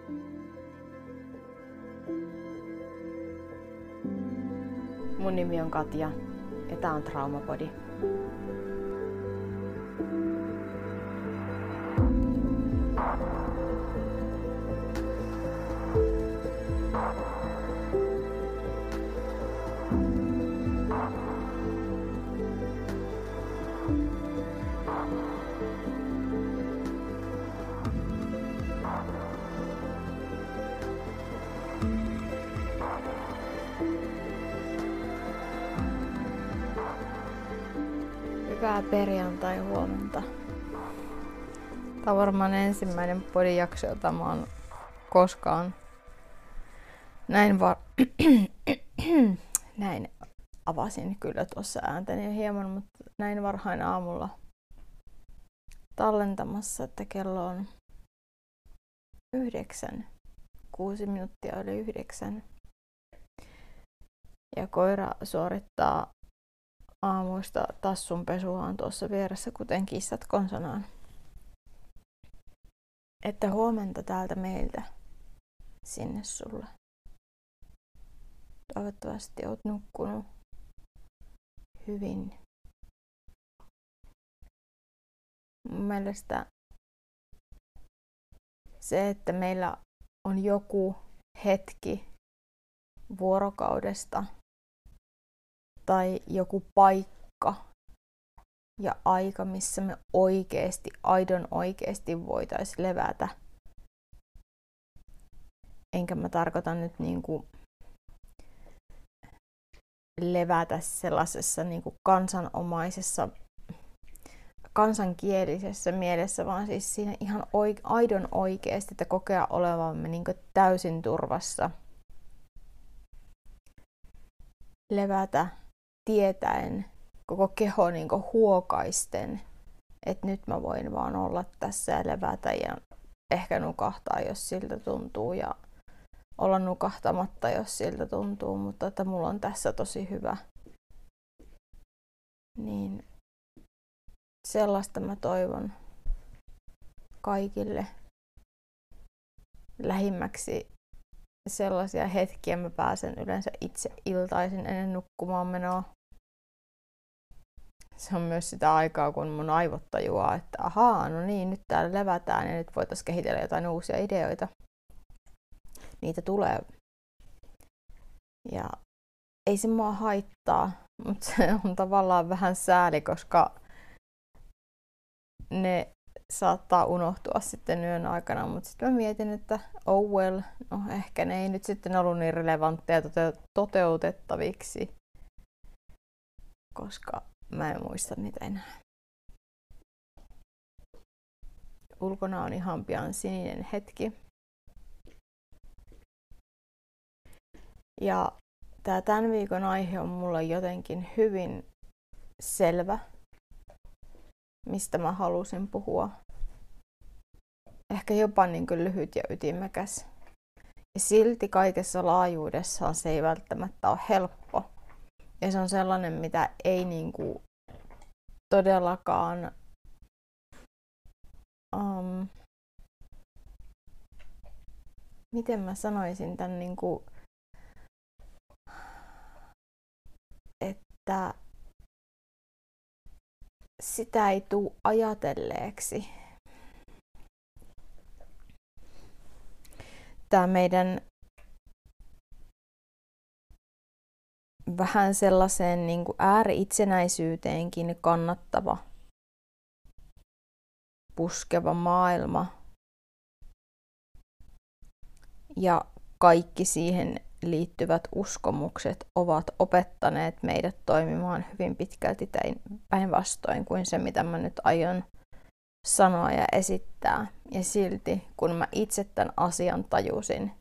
Mun nimi on Katja ja tää on Traumapodi. Hyvää perjantai-huomenta. Tää on varmaan ensimmäinen podijakso, jota mä oon koskaan näin avasin kyllä tuossa ääntäni hieman, mutta näin varhain aamulla tallentamassa, että kello on 9, 6 minuuttia yli 9. Ja koira suorittaa aamuista tassunpesuaan tuossa vieressä, kuten kissat konsanaan. Että huomenta täältä meiltä sinne sulle. Toivottavasti oot nukkunut hyvin. Mun mielestä se, että meillä on joku hetki vuorokaudesta tai joku paikka ja aika, missä me aidon oikeesti voitaisiin levätä. Enkä mä tarkoita nyt niinku levätä sellaisessa niinku kansanomaisessa, kansankielisessä mielessä, vaan siis siinä ihan aidon oikeesti, että kokea olevamme niinku täysin turvassa. Levätä tietäen, koko keho niinku huokaisten, että nyt mä voin vaan olla tässä ja levätä ja ehkä nukahtaa, jos siltä tuntuu, ja olla nukahtamatta, jos siltä tuntuu, mutta että mulla on tässä tosi hyvä. Niin sellaista mä toivon kaikille. Lähimmäksi sellaisia hetkiä mä pääsen yleensä itse iltaisin ennen nukkumaan menoa. Se on myös sitä aikaa, kun mun aivot tajuaa, että ahaa, no niin, nyt täällä levätään ja nyt voitaisiin kehitellä jotain uusia ideoita. Niitä tulee. Ja ei se mua haittaa, mutta se on tavallaan vähän sääli, koska ne saattaa unohtua sitten yön aikana, mutta sitten mä mietin, että oh well, no ehkä ne ei nyt sitten ollut niin relevantteja toteutettaviksi, koska mä en muista niitä enää. Ulkona on ihan pian sininen hetki. Ja tämän viikon aihe on mulle jotenkin hyvin selvä, mistä mä halusin puhua. Ehkä jopa niin kuin lyhyt ja ytimekäs. Ja silti kaikessa laajuudessaan se ei välttämättä ole helppo. Ja se on sellainen, mitä ei niin kuin todellakaan miten mä sanoisin tämän niin kuin, että sitä ei tule ajatelleeksi. Tämä meidän vähän sellaiseen niin kuin ääri-itsenäisyyteenkin kannattava, puskeva maailma ja kaikki siihen liittyvät uskomukset ovat opettaneet meidät toimimaan hyvin pitkälti päinvastoin kuin se, mitä mä nyt aion sanoa ja esittää. Ja silti, kun mä itse tämän asian tajusin,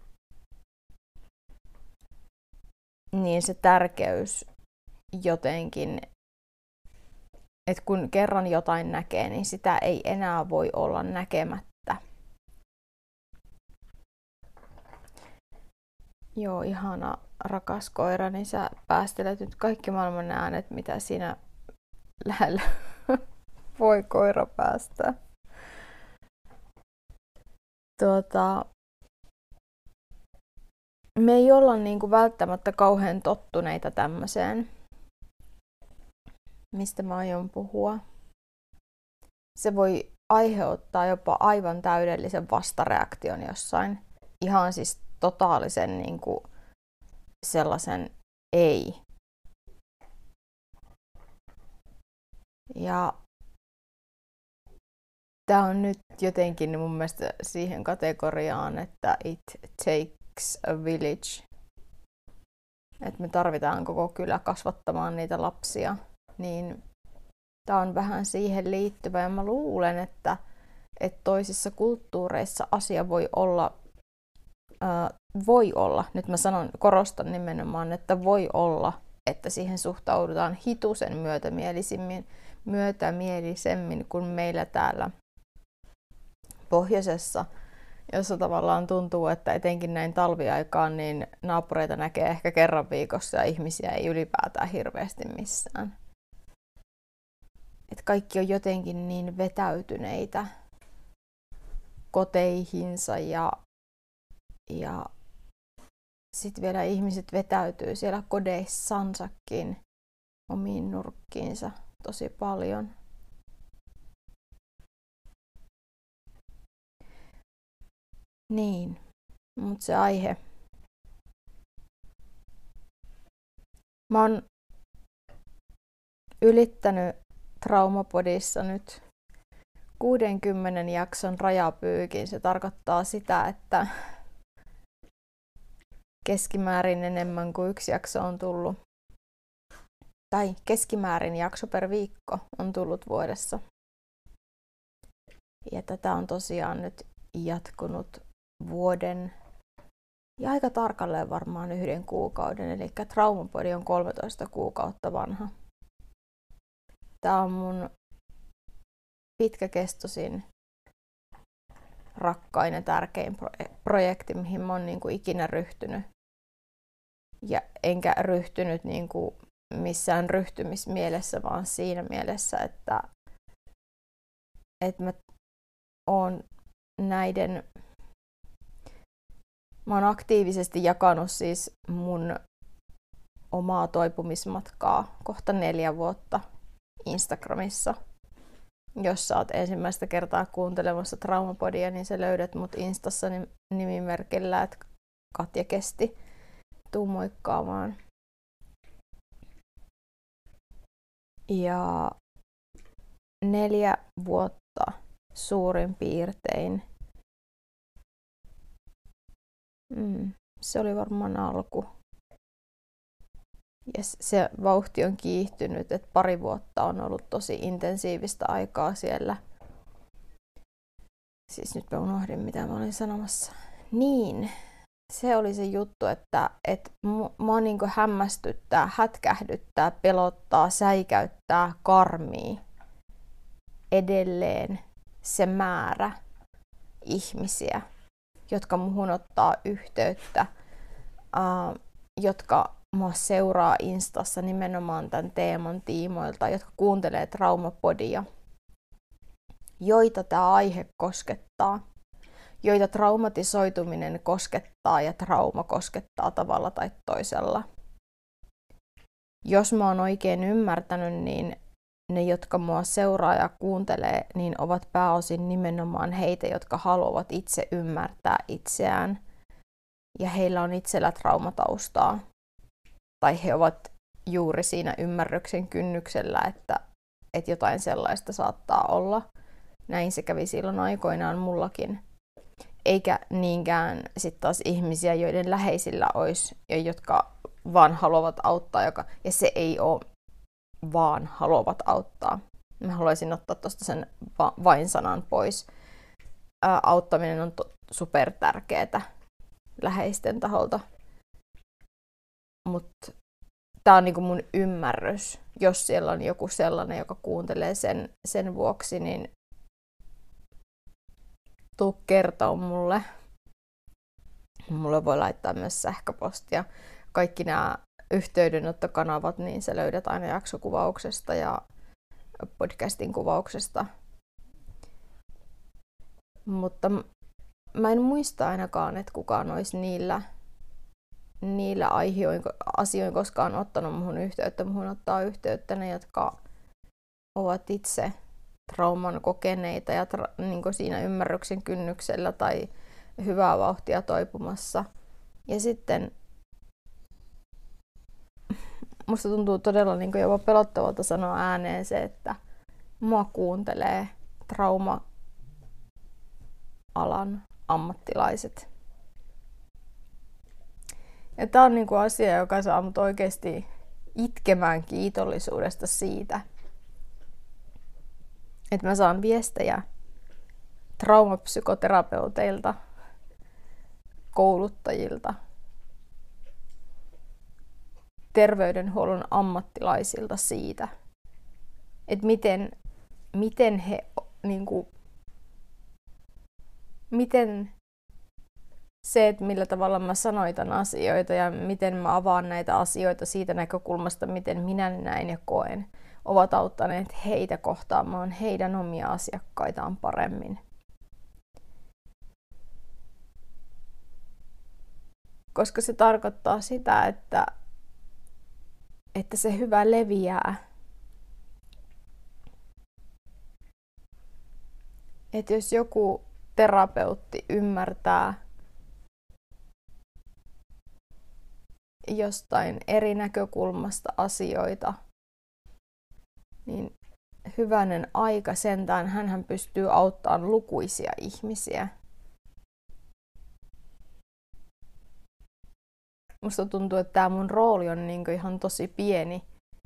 niin se tärkeys jotenkin, että kun kerran jotain näkee, niin sitä ei enää voi olla näkemättä. Joo, ihana rakas koira, niin sä päästelet nyt kaikki maailman äänet, mitä siinä lähellä voi koira päästää. me ei olla niinku välttämättä kauhean tottuneita tämmöiseen, mistä mä aion puhua. Se voi aiheuttaa jopa aivan täydellisen vastareaktion jossain. Ihan siis totaalisen niinku sellaisen ei. Ja tää on nyt jotenkin mun mielestä siihen kategoriaan, että it takes a village. Että me tarvitaan koko kylä kasvattamaan niitä lapsia. Niin tää on vähän siihen liittyvä ja mä luulen, että toisissa kulttuureissa asia voi olla, nyt mä korostan nimenomaan, että voi olla, että siihen suhtaudutaan hitusen myötämielisemmin kuin meillä täällä pohjoisessa, jossa tavallaan tuntuu, että etenkin näin talviaikaan niin naapureita näkee ehkä kerran viikossa ja ihmisiä ei ylipäätään hirveästi missään. Et kaikki on jotenkin niin vetäytyneitä koteihinsa ja sitten vielä ihmiset vetäytyy siellä kodeissansakin omiin nurkkiinsa tosi paljon. Niin, mutta se aihe. Mä oon ylittänyt Traumapodissa nyt 60 jakson rajapyykin. Se tarkoittaa sitä, että keskimäärin enemmän kuin yksi jakso on tullut. Tai keskimäärin jakso per viikko on tullut vuodessa. Ja tätä on tosiaan nyt jatkunut vuoden ja aika tarkalleen varmaan 1 kuukauden. Eli Traumapodi on 13 kuukautta vanha. Tämä on mun pitkäkestoisin, rakkain ja tärkein projekti, mihin mä oon niinku ikinä ryhtynyt. Ja enkä ryhtynyt niinku missään ryhtymismielessä, vaan siinä mielessä, että mä oon mä oon aktiivisesti jakanut siis mun omaa toipumismatkaa kohta 4 vuotta Instagramissa. Jos sä oot ensimmäistä kertaa kuuntelemassa Traumapodia, niin sä löydät mut Instassa nimimerkillä, että Katja Kesti. Tuu moikkaamaan. Ja 4 vuotta suurin piirtein. Se oli varmaan alku. Ja se vauhti on kiihtynyt, että 2 vuotta on ollut tosi intensiivistä aikaa siellä. Siis nyt mä unohdin, mitä mä olin sanomassa. Niin, se oli se juttu, että mua niinku hämmästyttää, hätkähdyttää, pelottaa, säikäyttää, karmii edelleen se määrä ihmisiä, jotka muhun ottaa yhteyttä, jotka mua seuraa Instassa nimenomaan tämän teeman tiimoilta, jotka kuuntelee Traumapodia, joita tämä aihe koskettaa, joita traumatisoituminen koskettaa ja trauma koskettaa tavalla tai toisella. Jos mä oon oikein ymmärtänyt, niin ne, jotka mua seuraa ja kuuntelee, niin ovat pääosin nimenomaan heitä, jotka haluavat itse ymmärtää itseään ja heillä on itsellä traumataustaa. Tai he ovat juuri siinä ymmärryksen kynnyksellä, että jotain sellaista saattaa olla. Näin se kävi silloin aikoinaan mullakin. Eikä niinkään sitten taas ihmisiä, joiden läheisillä olisi, ja jotka vaan haluavat auttaa. Ja se ei ole vaan haluavat auttaa. Mä haluaisin ottaa tuosta sen vain-sanan pois. Auttaminen on super tärkeää läheisten taholta. Mutta tää on niinku mun ymmärrys. Jos siellä on joku sellainen, joka kuuntelee sen vuoksi, niin tuu kertoa mulle. Mulle voi laittaa myös sähköpostia. Kaikki nämä yhteydenottokanavat, niin sä löydät aina jaksokuvauksesta ja podcastin kuvauksesta. Mutta mä en muista ainakaan, että kukaan olisi niillä niillä asioin koskaan ottanut muhun yhteyttä. Muhun ottaa yhteyttä ne, jotka ovat itse trauman kokeneita ja niin siinä ymmärryksen kynnyksellä tai hyvää vauhtia toipumassa. Ja sitten musta tuntuu todella niin jopa pelottavalta sanoa ääneen se, että mua kuuntelee trauma-alan ammattilaiset. Ja tää on niin asia, joka saa mut oikeasti itkemään kiitollisuudesta siitä, että mä saan viestejä traumapsykoterapeuteilta, kouluttajilta, terveydenhuollon ammattilaisilta siitä, että miten he miten se, että millä tavalla mä sanoitan asioita ja miten mä avaan näitä asioita siitä näkökulmasta, miten minä näin ja koen, ovat auttaneet heitä kohtaamaan heidän omia asiakkaitaan paremmin. Koska se tarkoittaa sitä, että se hyvä leviää. Että jos joku terapeutti ymmärtää jostain eri näkökulmasta asioita, niin hyvänen aika sentään hänhän pystyy auttamaan lukuisia ihmisiä. Musta tuntuu, että tämä mun rooli on niinku ihan tosi pieni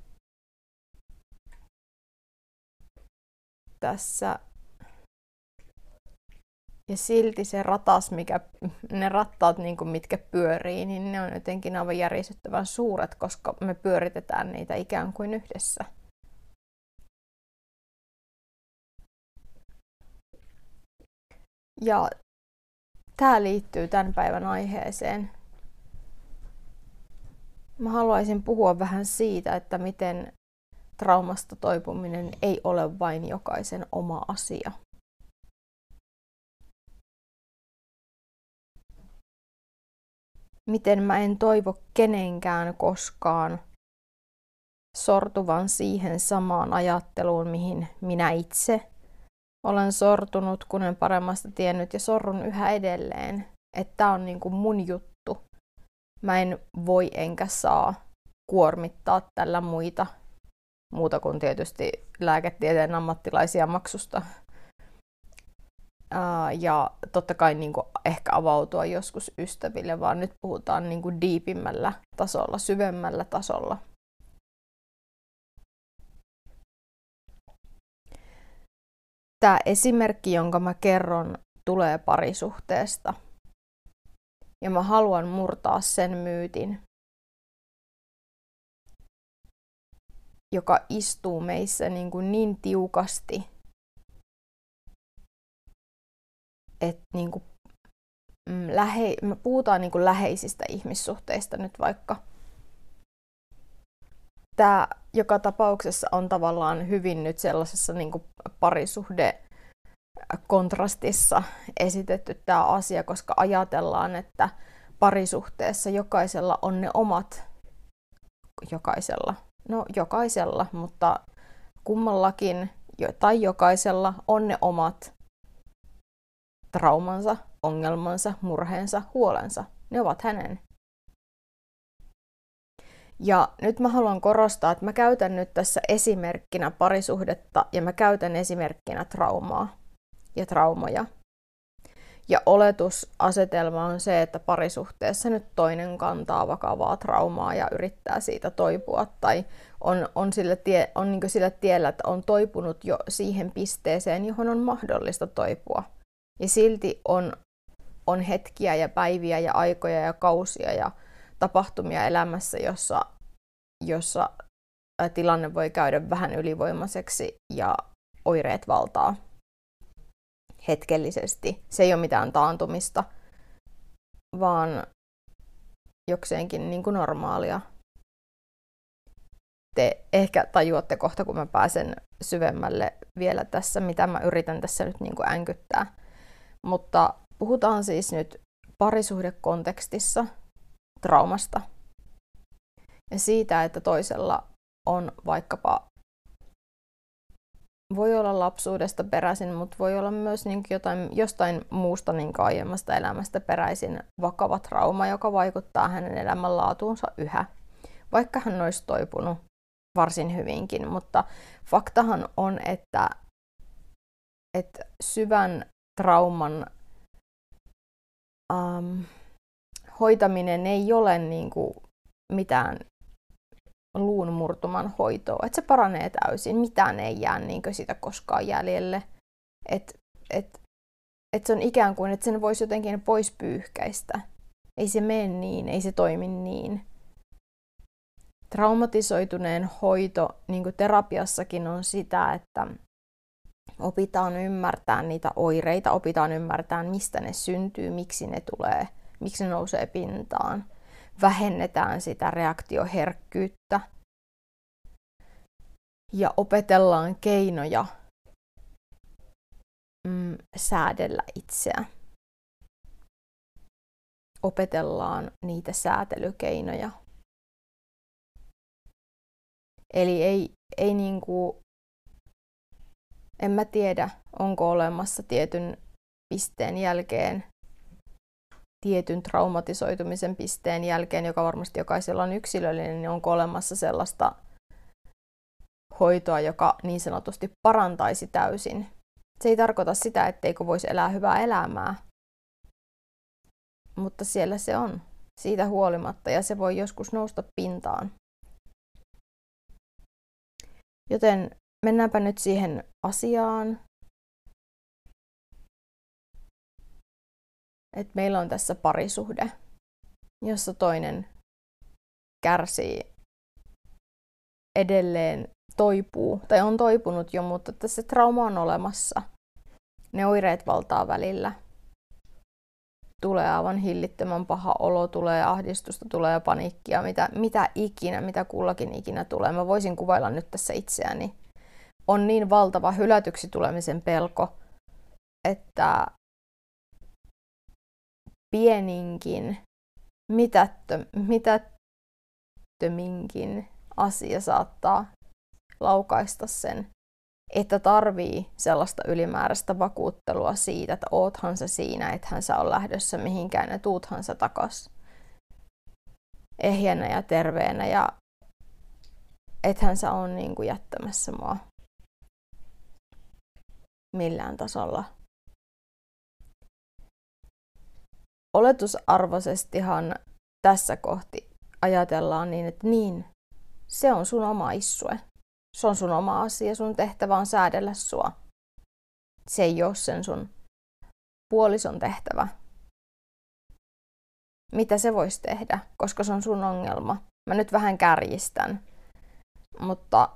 tässä. Ja silti se ratas, ne rattaat, mitkä pyörii, niin ne on jotenkin aivan järisyttävän suuret, koska me pyöritetään niitä ikään kuin yhdessä. Ja tämä liittyy tämän päivän aiheeseen. Mä haluaisin puhua vähän siitä, että miten traumasta toipuminen ei ole vain jokaisen oma asia. Miten mä en toivo kenenkään koskaan sortuvan siihen samaan ajatteluun, mihin minä itse olen sortunut, kun en paremmasta tiennyt ja sorrun yhä edelleen. Että tää on niinku mun juttu. Mä en voi enkä saa kuormittaa tällä muuta kuin tietysti lääketieteen ammattilaisia maksusta. Ja totta kai ehkä avautua joskus ystäville, vaan nyt puhutaan diipimmällä tasolla, syvemmällä tasolla. Tämä esimerkki, jonka mä kerron, tulee parisuhteesta. Ja mä haluan murtaa sen myytin, joka istuu meissä niin tiukasti, että me puhutaan läheisistä ihmissuhteista nyt vaikka. Tämä joka tapauksessa on tavallaan hyvin nyt sellaisessa parisuhdekontrastissa esitetty tämä asia, koska ajatellaan, että parisuhteessa jokaisella on ne omat, jokaisella, mutta kummallakin tai jokaisella on ne omat traumansa, ongelmansa, murheensa, huolensa. Ne ovat hänen. Ja nyt mä haluan korostaa, että mä käytän nyt tässä esimerkkinä parisuhdetta ja mä käytän esimerkkinä traumaa ja traumoja. Ja oletusasetelma on se, että parisuhteessa nyt toinen kantaa vakavaa traumaa ja yrittää siitä toipua tai on sillä tiellä, että on toipunut jo siihen pisteeseen, johon on mahdollista toipua. Ja silti on hetkiä ja päiviä ja aikoja ja kausia ja tapahtumia elämässä, jossa tilanne voi käydä vähän ylivoimaiseksi ja oireet valtaa hetkellisesti. Se ei ole mitään taantumista, vaan jokseenkin normaalia. Te ehkä tajuatte kohta, kun mä pääsen syvemmälle vielä tässä, mitä mä yritän tässä nyt änkyttää. Mutta puhutaan siis nyt parisuhdekontekstissa, traumasta. Ja siitä, että toisella on vaikkapa, voi olla lapsuudesta peräisin, mutta voi olla myös niin jostain muusta niin aiemmasta elämästä peräisin vakava trauma, joka vaikuttaa hänen elämänlaatuunsa yhä. Vaikka hän olisi toipunut varsin hyvinkin, mutta faktahan on, että syvän trauman hoitaminen ei ole niin kuin mitään luun murtuman hoitoa, että se paranee täysin, mitään ei jää niin kuin sitä koskaan jäljelle, että se on ikään kuin, että sen voisi jotenkin pois pyyhkäistä. Ei se mene niin, ei se toimi niin. Traumatisoituneen hoito, niin kuin terapiassakin, on sitä, että opitaan ymmärtämään niitä oireita, opitaan ymmärtämään, mistä ne syntyy, miksi ne tulee, miksi ne nousee pintaan. Vähennetään sitä reaktioherkkyyttä ja opetellaan keinoja säädellä itseä. Opetellaan niitä säätelykeinoja. Eli ei niinku, en mä tiedä, onko olemassa tietyn pisteen jälkeen, tietyn traumatisoitumisen pisteen jälkeen, joka varmasti jokaisella on yksilöllinen, niin onko olemassa sellaista hoitoa, joka niin sanotusti parantaisi täysin. Se ei tarkoita sitä, etteikö voisi elää hyvää elämää, mutta siellä se on siitä huolimatta ja se voi joskus nousta pintaan. Joten mennäänpä nyt siihen asiaan, että meillä on tässä parisuhde, jossa toinen kärsii edelleen, toipuu tai on toipunut jo, mutta tässä trauma on olemassa. Ne oireet valtaa välillä. Tulee aivan hillittömän paha olo, tulee ahdistusta, tulee paniikkia, mitä kullakin ikinä tulee. Mä voisin kuvailla nyt tässä itseäni. On niin valtava hylätyksi tulemisen pelko, että pieninkin, mitättöminkin asia saattaa laukaista sen, että tarvii sellaista ylimääräistä vakuuttelua siitä, että oothan sä siinä, ethän sä ole lähdössä mihinkään ja tuuthan sä takas ehjänä ja terveenä ja ethän sä ole niin kuin jättämässä mua millään tasolla. Oletusarvoisestihan tässä kohti ajatellaan niin, että niin, se on sun oma issue. Se on sun oma asia, sun tehtävä on säädellä sua. Se ei ole sen sun puolison tehtävä. Mitä se voisi tehdä, koska se on sun ongelma? Mä nyt vähän kärjistän, mutta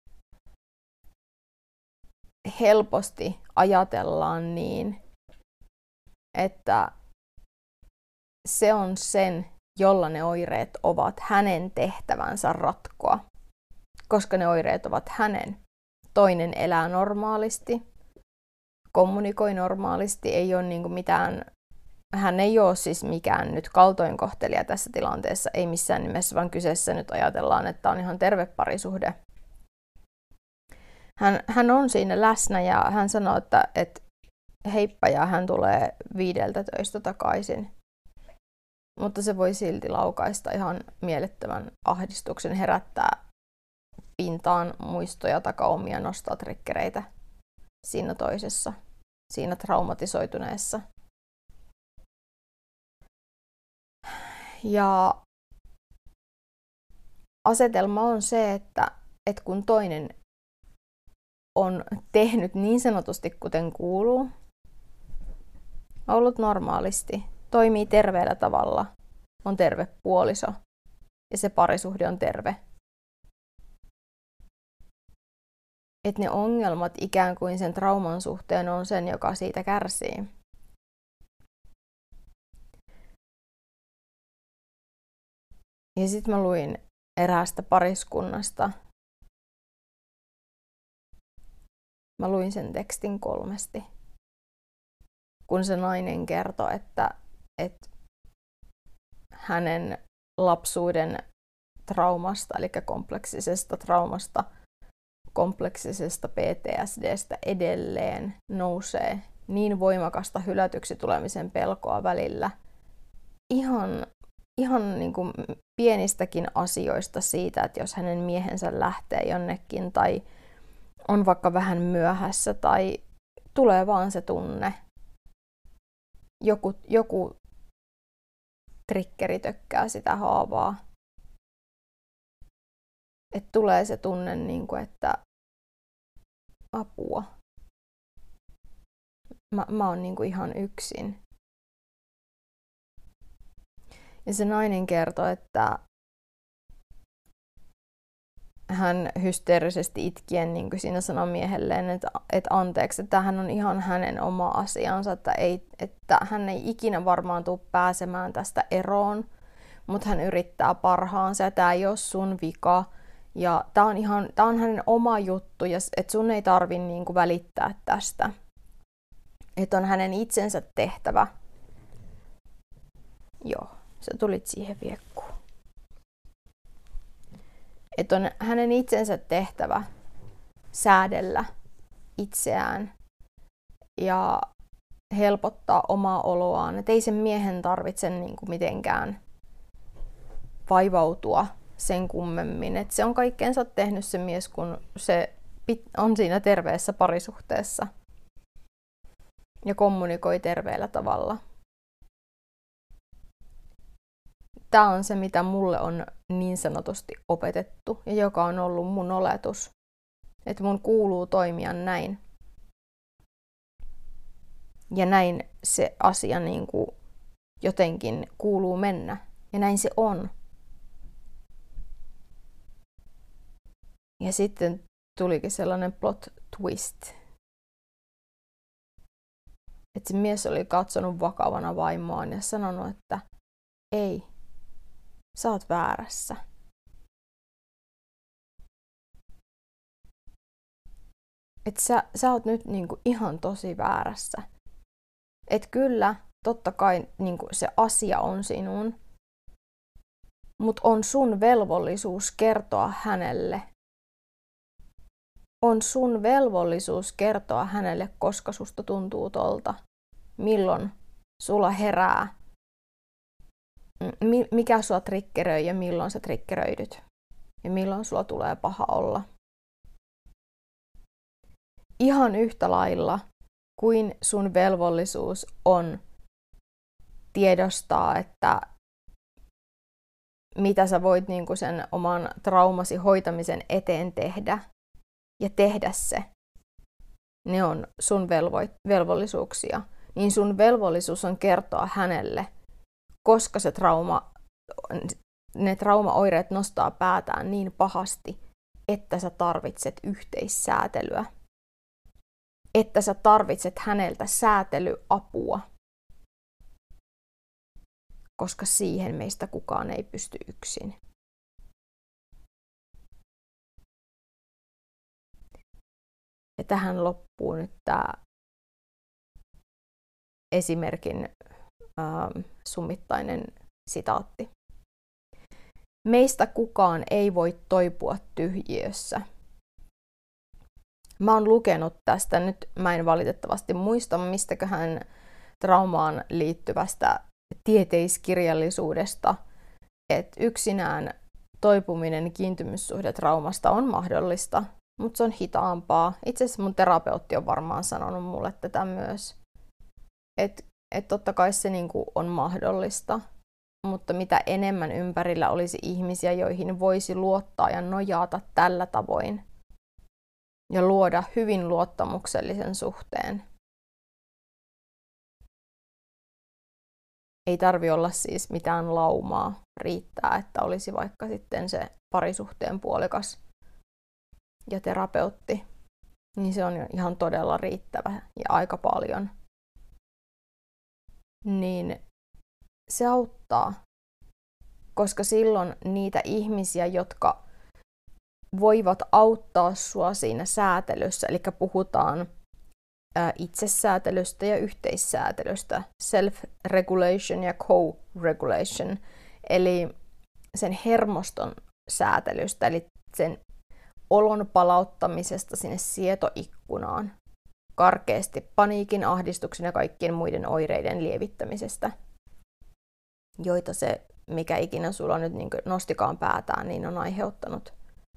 helposti ajatellaan niin, että se on sen, jolla ne oireet ovat hänen tehtävänsä ratkoa, koska ne oireet ovat hänen. Toinen elää normaalisti, kommunikoi normaalisti, ei ole niin kuin mitään, hän ei ole siis mikään nyt kaltoinkohtelija tässä tilanteessa, ei missään nimessä, vaan kyseessä nyt ajatellaan, että on ihan terve parisuhde. Hän on siinä läsnä ja hän sanoo, että heippa ja hän tulee 5 töistä takaisin. Mutta se voi silti laukaista ihan mielettömän ahdistuksen, herättää pintaan muistoja, takaumia, nostaa triggereitä siinä toisessa, siinä traumatisoituneessa. Ja asetelma on se, että kun toinen on tehnyt niin sanotusti kuten kuuluu, ollut normaalisti, toimii terveellä tavalla, on terve puoliso ja se parisuhde on terve. Että ne ongelmat ikään kuin sen trauman suhteen on sen, joka siitä kärsii. Ja sitten mä luin eräästä pariskunnasta. Mä luin sen tekstin 3. Kun se nainen kertoi, että hänen lapsuuden traumasta, eli kompleksisesta traumasta, kompleksisesta PTSDstä edelleen nousee niin voimakasta hylätyksi tulemisen pelkoa välillä. Ihan niin kuin pienistäkin asioista siitä, että jos hänen miehensä lähtee jonnekin tai on vaikka vähän myöhässä tai tulee vaan se tunne. Joku triggeri tökkää sitä haavaa. Että tulee se tunne, niin kuin, että apua. Mä oon niin kuin ihan yksin. Ja se nainen kertoi, että hän hysteerisesti itkien niin kuin siinä sanoi miehelleen, että anteeksi, että tämähän on ihan hänen oma asiansa, että hän ei ikinä varmaan tule pääsemään tästä eroon, mutta hän yrittää parhaansa ja tämä ei ole sun vika. Ja tämä on hänen oma juttu ja että sun ei tarvitse niin kuin välittää tästä. Että on hänen itsensä tehtävä. Joo, sä tulit siihen viekkuun. Että on hänen itsensä tehtävä säädellä itseään ja helpottaa omaa oloaan. Että ei sen miehen tarvitse niin kuin mitenkään vaivautua sen kummemmin. Että se on kaikkeensa tehnyt se mies, kun se on siinä terveessä parisuhteessa ja kommunikoi terveellä tavalla. Tämä on se, mitä mulle on niin sanotusti opetettu ja joka on ollut mun oletus, että mun kuuluu toimia näin. Ja näin se asia niin kuin jotenkin kuuluu mennä. Ja näin se on. Ja sitten tulikin sellainen plot twist. Että se mies oli katsonut vakavana vaimoaan ja sanonut, että ei, sä oot väärässä. Että sä oot nyt niinku ihan tosi väärässä. Että kyllä, totta kai niinku se asia on sinun, mutta on sun velvollisuus kertoa hänelle. On sun velvollisuus kertoa hänelle, koska susta tuntuu tolta. Milloin sulla herää. Mikä sua triggeröi ja milloin sä triggeröidyt. Ja milloin sulla tulee paha olla. Ihan yhtä lailla kuin sun velvollisuus on tiedostaa, että mitä sä voit niinku sen oman traumasi hoitamisen eteen tehdä ja tehdä se. Ne on sun velvollisuuksia. Niin sun velvollisuus on kertoa hänelle, koska ne traumaoireet nostaa päätään niin pahasti, että sä tarvitset yhteissäätelyä. Että sä tarvitset häneltä säätelyapua. Koska siihen meistä kukaan ei pysty yksin. Ja tähän loppuu nyt tämä esimerkin summittainen sitaatti. Meistä kukaan ei voi toipua tyhjiössä. Mä oon lukenut tästä, nyt mä en valitettavasti muista, mistäköhän traumaan liittyvästä tieteiskirjallisuudesta, että yksinään toipuminen kiintymyssuhdetraumasta on mahdollista, mutta se on hitaampaa. Itse asiassa mun terapeutti on varmaan sanonut mulle tätä myös, että totta kai se niinku on mahdollista, mutta mitä enemmän ympärillä olisi ihmisiä, joihin voisi luottaa ja nojata tällä tavoin ja luoda hyvin luottamuksellisen suhteen. Ei tarvi olla siis mitään laumaa, riittää, että olisi vaikka sitten se parisuhteen puolikas ja terapeutti, niin se on ihan todella riittävä ja aika paljon. Niin se auttaa, koska silloin niitä ihmisiä, jotka voivat auttaa sua siinä säätelyssä, eli puhutaan itsesäätelystä ja yhteissäätelystä, self-regulation ja co-regulation, eli sen hermoston säätelystä, eli sen olon palauttamisesta sinne sietoikkunaan, karkeasti paniikin, ahdistuksen ja kaikkien muiden oireiden lievittämisestä, joita se, mikä ikinä sulla nyt niin nostikaan päätään, niin on aiheuttanut.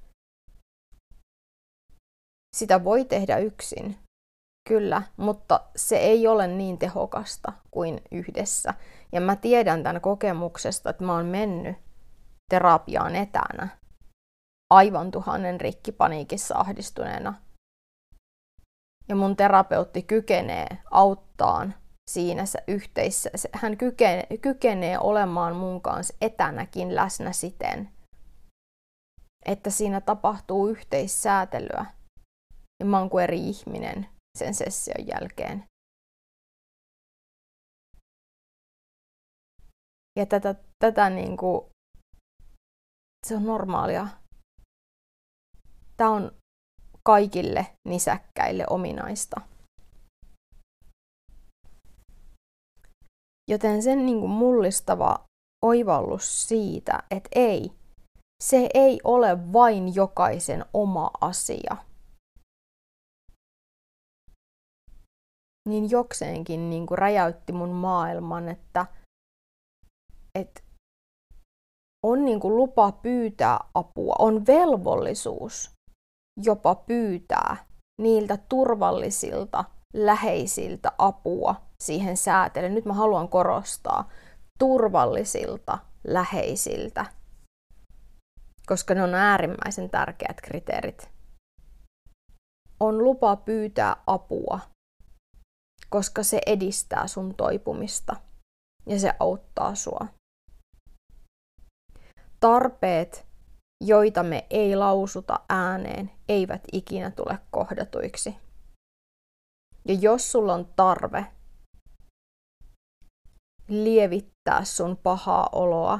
Sitä voi tehdä yksin, kyllä, mutta se ei ole niin tehokasta kuin yhdessä. Ja mä tiedän tämän kokemuksesta, että mä oon mennyt terapiaan etänä aivan 1000 rikki paniikissa ahdistuneena. Ja mun terapeutti kykenee auttaan siinä yhteisessä. Hän kykenee olemaan mun kanssa etänäkin läsnä siten, että siinä tapahtuu yhteissäätelyä. Ja mä oon kuin eri ihminen sen session jälkeen. Ja tätä niinku, se on normaalia. Tää on kaikille nisäkkäille ominaista. Joten sen niinku mullistava oivallus siitä, että se ei ole vain jokaisen oma asia. Niin jokseenkin niinku räjäytti mun maailman, että on niinku lupa pyytää apua, on velvollisuus jopa pyytää niiltä turvallisilta, läheisiltä apua siihen säätelyyn. Nyt mä haluan korostaa turvallisilta, läheisiltä, koska ne on äärimmäisen tärkeät kriteerit. On lupa pyytää apua, koska se edistää sun toipumista ja se auttaa sua. Tarpeet, joita me ei lausuta ääneen, eivät ikinä tule kohdatuiksi. Ja jos sulla on tarve lievittää sun pahaa oloa,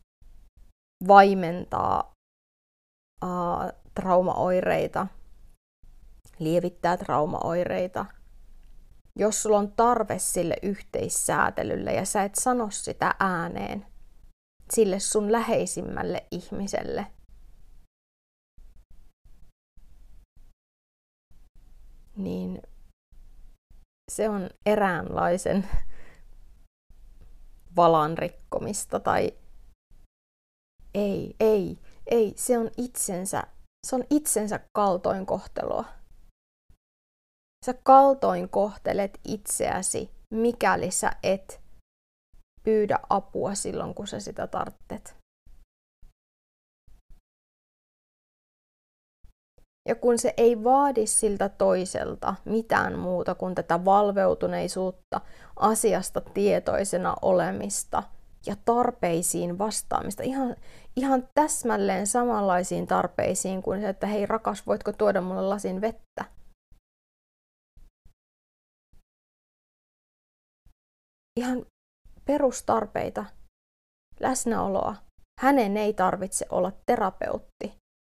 vaimentaa traumaoireita, lievittää traumaoireita, jos sulla on tarve sille yhteissäätelylle ja sä et sano sitä ääneen sille sun läheisimmälle ihmiselle, niin se on eräänlaisen valan rikkomista tai ei, se on itsensä kaltoinkohtelua. Sä kaltoinkohtelet itseäsi, mikäli sä et pyydä apua silloin, kun sä sitä tarvitset. Ja kun se ei vaadi siltä toiselta mitään muuta kuin tätä valveutuneisuutta, asiasta tietoisena olemista ja tarpeisiin vastaamista, ihan täsmälleen samanlaisiin tarpeisiin kuin se, että hei rakas, voitko tuoda mulle lasin vettä? Ihan perustarpeita, läsnäoloa. Hänen ei tarvitse olla terapeutti.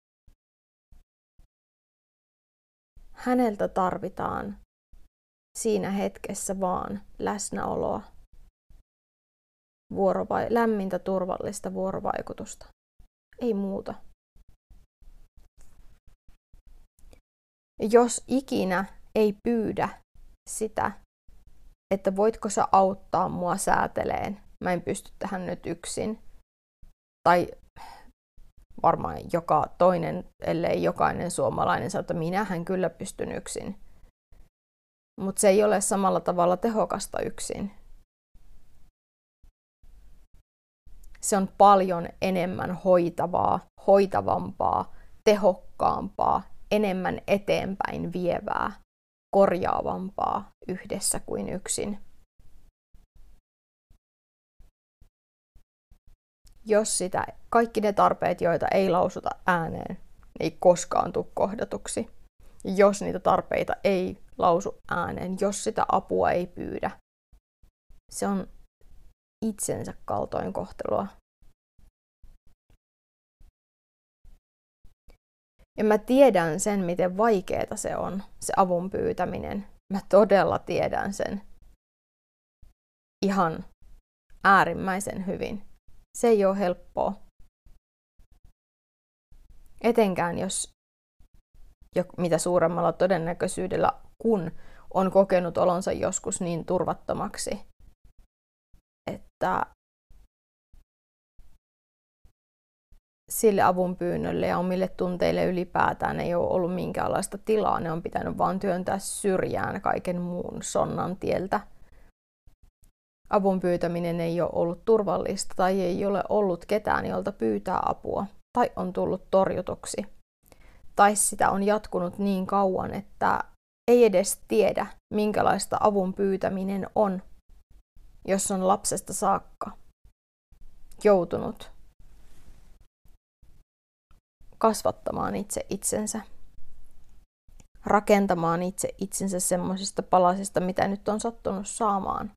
Häneltä tarvitaan siinä hetkessä vaan läsnäoloa, lämmintä turvallista vuorovaikutusta, ei muuta. Jos ikinä ei pyydä sitä, että voitko sä auttaa mua sääteleen, mä en pysty tähän nyt yksin, tai varmaan joka toinen, ellei jokainen suomalainen sanoo, että minähän kyllä pystyn yksin. Mutta se ei ole samalla tavalla tehokasta yksin. Se on paljon enemmän hoitavampaa, tehokkaampaa, enemmän eteenpäin vievää, korjaavampaa yhdessä kuin yksin. Jos kaikki ne tarpeet, joita ei lausuta ääneen, ei koskaan tule kohdatuksi. Ja jos niitä tarpeita ei lausu ääneen, jos sitä apua ei pyydä, se on itsensä kaltoinkohtelua. Ja mä tiedän sen, miten vaikeaa se on, se avun pyytäminen. Mä todella tiedän sen ihan äärimmäisen hyvin. Se ei ole helppoa. Etenkään jos mitä suuremmalla todennäköisyydellä, kun on kokenut olonsa joskus niin turvattomaksi, että sille avunpyynnölle ja omille tunteille ylipäätään ei ole ollut minkäänlaista tilaa. Ne on pitänyt vaan työntää syrjään kaiken muun sonnan tieltä. Avun pyytäminen ei ole ollut turvallista tai ei ole ollut ketään, jolta pyytää apua tai on tullut torjutuksi. Tai sitä on jatkunut niin kauan, että ei edes tiedä, minkälaista avun pyytäminen on, jos on lapsesta saakka joutunut kasvattamaan itse itsensä, rakentamaan itse itsensä semmoisista palasista, mitä nyt on sattunut saamaan.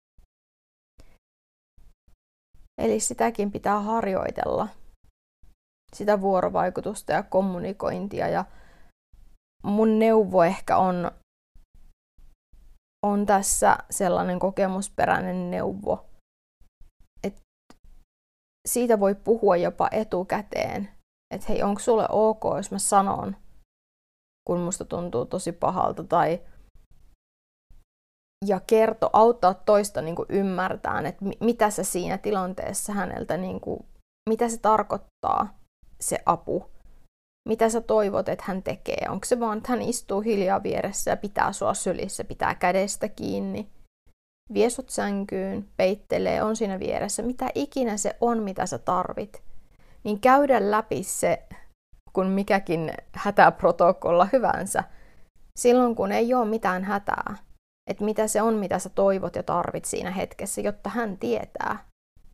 Eli sitäkin pitää harjoitella, sitä vuorovaikutusta ja kommunikointia. Ja mun neuvo ehkä on tässä sellainen kokemusperäinen neuvo, että siitä voi puhua jopa etukäteen, että hei, onko sulle ok, jos mä sanon, kun musta tuntuu tosi pahalta, ja auttaa toista niin kuin ymmärtämään, että mitä se siinä tilanteessa häneltä, niin kuin, mitä se tarkoittaa, se apu. Mitä sä toivot, että hän tekee? Onko se vaan, että hän istuu hiljaa vieressä ja pitää sua sylissä, pitää kädestä kiinni, vie sut sänkyyn, peittelee, on siinä vieressä, mitä ikinä se on, mitä sä tarvit. Niin käydä läpi se, kun mikäkin hätäprotokolla hyvänsä, silloin kun ei ole mitään hätää. Että mitä se on, mitä sä toivot ja tarvit siinä hetkessä, jotta hän tietää.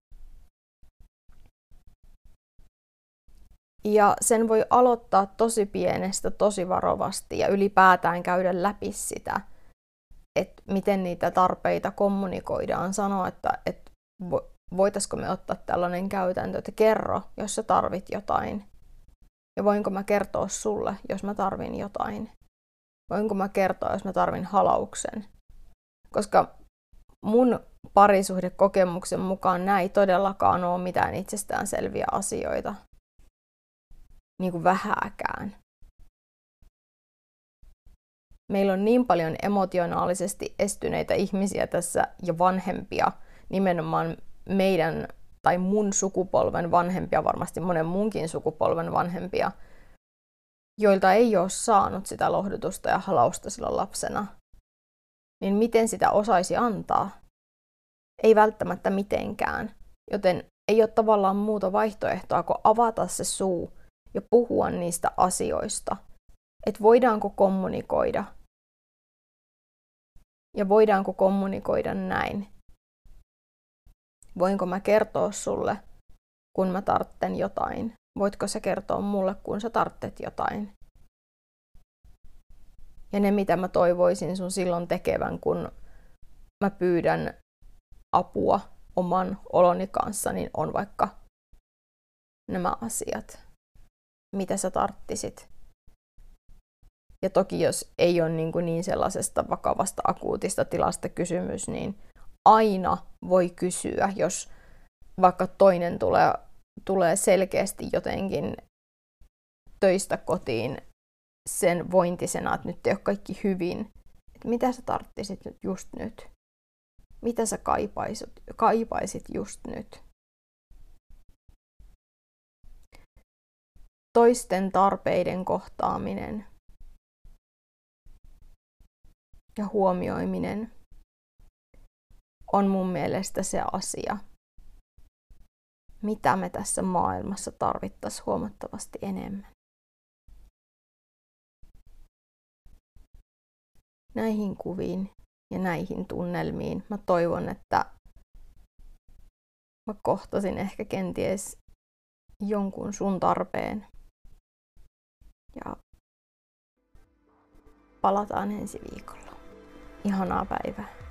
Ja sen voi aloittaa tosi pienestä, tosi varovasti ja ylipäätään käydä läpi sitä, että miten niitä tarpeita kommunikoidaan. Sanoa, että voitaisiko me ottaa tällainen käytäntö, että kerro, jos sä tarvit jotain. Ja voinko mä kertoa sulle, jos mä tarvin jotain. Voinko mä kertoa, jos mä tarvin halauksen. Koska mun parisuhdekokemuksen mukaan nämä ei todellakaan ole mitään itsestäänselviä asioita. Niin kuin vähääkään. Meillä on niin paljon emotionaalisesti estyneitä ihmisiä tässä ja vanhempia, nimenomaan meidän tai mun sukupolven vanhempia, varmasti monen munkin sukupolven vanhempia, joilta ei ole saanut sitä lohdutusta ja halausta silloin lapsena. Niin miten sitä osaisi antaa? Ei välttämättä mitenkään, joten ei ole tavallaan muuta vaihtoehtoa kuin avata se suu ja puhua niistä asioista, että voidaanko kommunikoida ja voidaanko kommunikoida näin. Voinko mä kertoa sulle, kun mä tartten jotain? Voitko sä kertoa mulle, kun sä tarttet jotain? Ja ne, mitä mä toivoisin sun silloin tekevän, kun mä pyydän apua oman oloni kanssa, niin on vaikka nämä asiat, mitä sä tarttisit. Ja toki jos ei ole niin sellaisesta vakavasta akuutista tilasta kysymys, niin aina voi kysyä, jos vaikka toinen tulee selkeästi jotenkin töistä kotiin sen vointisena, että nyt ei ole kaikki hyvin. Että mitä sä tarttisit just nyt? Mitä sä kaipaisit just nyt? Toisten tarpeiden kohtaaminen ja huomioiminen on mun mielestä se asia, mitä me tässä maailmassa tarvittaisiin huomattavasti enemmän. Näihin kuviin ja näihin tunnelmiin mä toivon, että mä kohtasin ehkä kenties jonkun sun tarpeen. Ja palataan ensi viikolla. Ihanaa päivää.